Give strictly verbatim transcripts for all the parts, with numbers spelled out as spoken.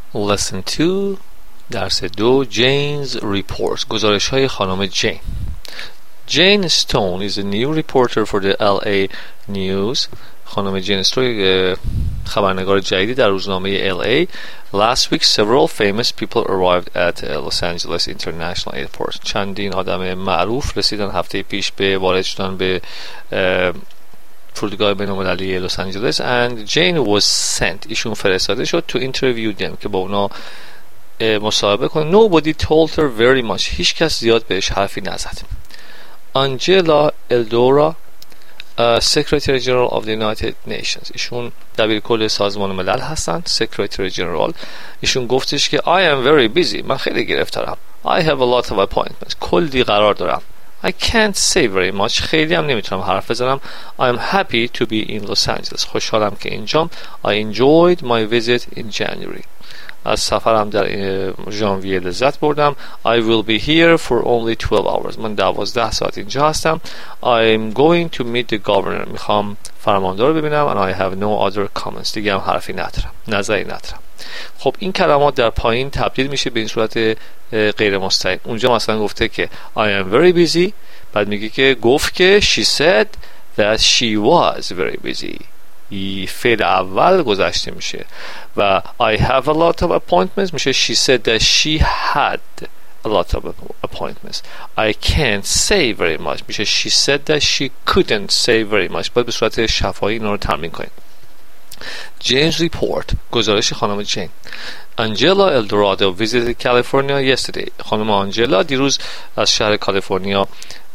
Lesson two درس دو Jane's Reports گزارش های خانم جین. Jane Stone is a new reporter for the L A News. خانم جین استون خبرنگار جدیدی در روزنامه L A. Last week several famous people arrived at Los Angeles International Airport. چندین آدم معروف رسیدن هفته پیش به وارد شدن به فرودگاه بین‌المللی لس آنجلس and Jane was sent. ایشون فرستاده شد to interview them که با اونا مصاحبه کنه. Nobody told her very much. هیچ کس زیاد بهش حرفی نزد. Angela Eldora uh, Secretary General of the United Nations. ایشون دبیر کل سازمان ملل هستن. Secretary General. ایشون گفتش که I am very busy. من خیلی گرفتارم. I have a lot of appointments. کلی قرار دارم. I can't say very much. خیلی هم نمیتونم حرف بزنم. I'm happy to be in Los Angeles. خوشحالم که اینجام. I enjoyed my visit in January. از سفرم در ژانویه لذت بردم. I will be here for only twelve hours. من دوازده ساعت اینجا هستم. I'm going to meet the governor. میخوام فرماندار رو ببینم. And I have no other comments. دیگه هم حرفی ندارم. نظری ندارم. خب این کلمات در پایین تبدیل میشه به این صورت غیر مستقیم. اونجا مثلا گفته که I am very busy. بعد میگه که گفت که she said that she was very busy. فعل اول گذشته میشه و I have a lot of appointments میشه she said that she had a lot of appointments. I can't say very much میشه she said that she couldn't say very much. باید به صورت شفاهی اینا رو تمرین کنید. Jane's report گزارش خانم جین. Angela Eldorado visited California yesterday. خانم آنجلا دیروز از شهر کالیفرنیا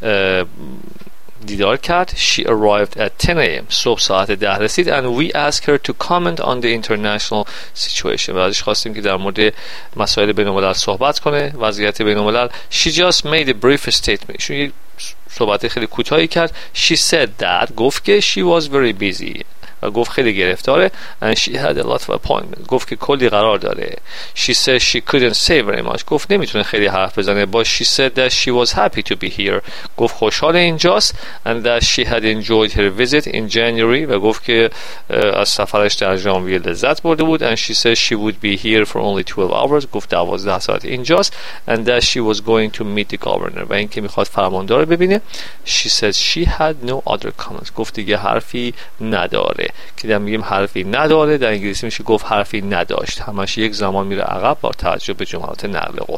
دیدار کرد. She arrived at ten a.m. صبح ساعت ده رسید and we asked her to comment on the international situation. و ازش خواستیم که در مورد مسائل بین‌الملل صحبت کنه، وضعیت بین‌الملل. She just made a brief statement. ایشون یک صحبت خیلی کوتاهی کرد. She said that گفت که she was very busy و گفت خیلی گرفتاره and she had a lot of appointments. گفت که کلی قرار داره. She said she couldn't say very much. گفت نمیتونه خیلی حرف بزنه. But she said that she was happy to be here. گفت خوشحال اینجاست and that she had enjoyed her visit in January و گفت که از سفرش در ژانویه لذت برده بود and she said she would be here for only twelve hours. گفت دوازده ساعت اینجاست and that she was going to meet the governor و اینکه میخواد فرماندار رو ببینه. She said she had no other comments. گفت دیگه حرفی نداره. که در میگیم حرفی نداره در انگلیسی میشه گفت حرفی نداشت. همش یک زمان میره عقب با توجه به جملات نقل قول.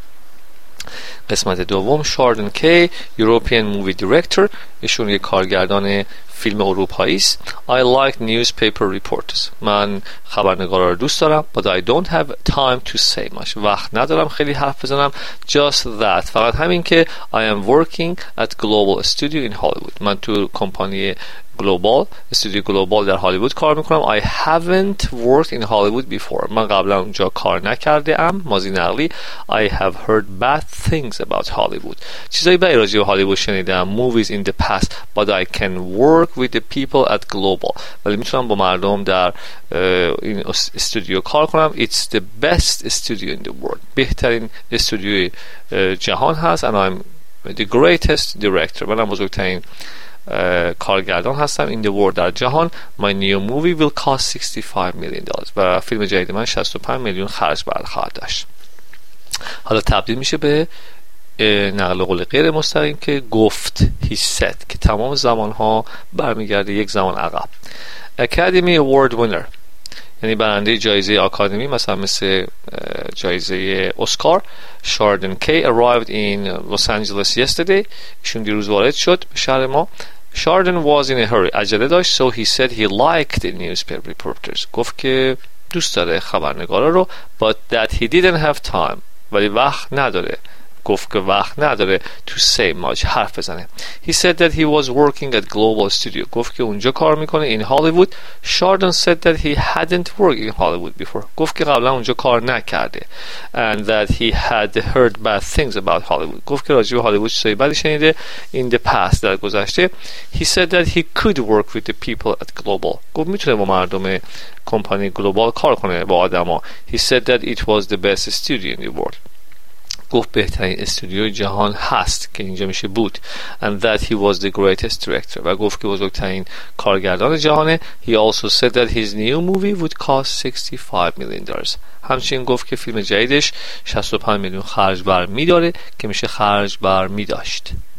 قسمت دوم شاردن کی European movie director. ایشون یک کارگردان فیلم اروپایی است. I like newspaper reporters. من خبرنگارا رو دوست دارم. But I don't have time to say much. وقت ندارم خیلی حرف بزنم. Just that. فقط همین که I am working at Global Studio in Hollywood. من تو کمپانی گلوبال استودیو گلوبال در هالیوود کار میکنم. I haven't worked in Hollywood before. من قبلا اونجا کار نکرده ام. ماضی نقلی. I have heard bad things about Hollywood. چیزایی بدی راجع به هالیوود شنیدم. Movies in the past. But I can work with the people at Global. ولی میتونم با مردم در این استودیو کار کنم. It's the best studio in the world. بهترین استودیوی جهان هست. And I'm the greatest director. منم بزرگترین کارگردان هستم in the world در جهان. My new movie will cost sixty-five million dollars. و فیلم جدید من شصت و پنج میلیون خرج بر خواهد داشت. حالا تبدیل میشه به نقل قول غیر مستقیم که گفت he said که تمام زمان ها برمیگرده یک زمان عقب. Academy Award winner یعنی برنده جایزه آکادمی مثلا مثل جایزه اسکار. شاردن کی arrived in Los Angeles yesterday. ایشون دیروز وارد شد به شهر ما. Sheridan was in a hurry. عجله داشت. So he said he liked the newspaper reporters. گفت که دوست داره خبرنگارا رو. But that he didn't have time. ولی وقت نداره. گفت که وقت نداره to say much. حرف بزنه. He said that he was working at Global Studio. گفت که اونجا کار میکنه in Hollywood. Sheridan said that he hadn't worked in Hollywood before. گفت که قبلا اونجا کار نکرده. And that he had heard bad things about Hollywood. گفت که راجع به هالیوود چیزای بدی شنیده in the past در گذشته. He said that he could work with the people at Global. گفت میتونه با مردم کمپانی گلوبال کار کنه با آدما. He said that it was the best studio in the world. گفت بهترین استودیوی جهان هست که اینجا میشه بود and that he was the greatest director و گفت که بزرگترین کارگردان جهانه. He also said that his new movie would cost sixty-five million dollars. همچنین گفت که فیلم جدیدش شصت و پنج میلیون خرج بر می داره که میشه خرج بر می داشت.